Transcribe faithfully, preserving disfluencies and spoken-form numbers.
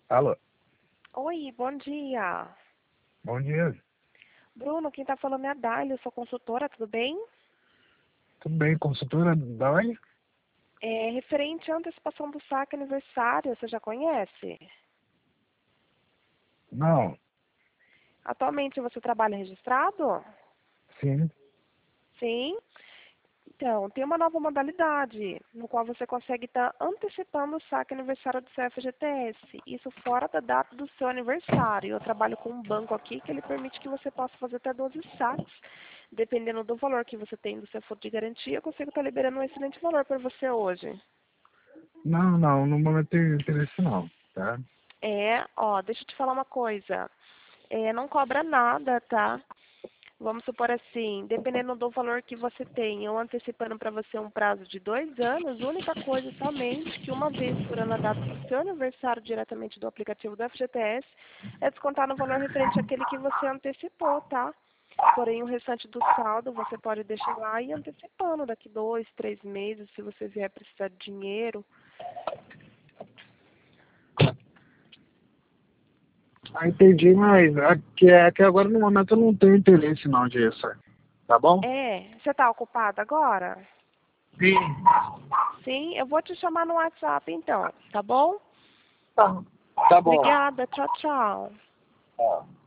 Alô, Oi, bom dia. bom dia. Bruno, quem tá falando é a Dália, eu sou consultora, tudo bem? Tudo bem, consultora da onde? É referente à antecipação do saque aniversário, você já conhece? Não, Atualmente você trabalha registrado? sim. Sim. Então, tem uma nova modalidade, no qual você consegue estar antecipando o saque aniversário do seu F G T S. Isso fora da data do seu aniversário. Eu trabalho com um banco aqui que ele permite que você possa fazer até doze saques. Dependendo do valor que você tem do seu fundo de garantia, eu consigo estar liberando um excelente valor para você hoje. Não, não, no momento tem interesse não, tá? É, ó, deixa eu te falar uma coisa. É, não cobra nada, tá? Vamos supor assim, dependendo do valor que você tem, eu antecipando para você um prazo de dois anos, a única coisa somente que uma vez por ano a data do seu aniversário diretamente do aplicativo do F G T S é descontar no valor referente àquele que você antecipou, tá? Porém, o restante do saldo você pode deixar lá e ir antecipando daqui dois, três meses, se você vier precisar de dinheiro. Ah, entendi, mas aqui, aqui agora no momento eu não tenho interesse não disso, tá bom? É, você está ocupado agora? Sim. Sim, eu vou te chamar no WhatsApp então, tá bom? Tá, tá bom. Obrigada, tchau, tchau. Tá.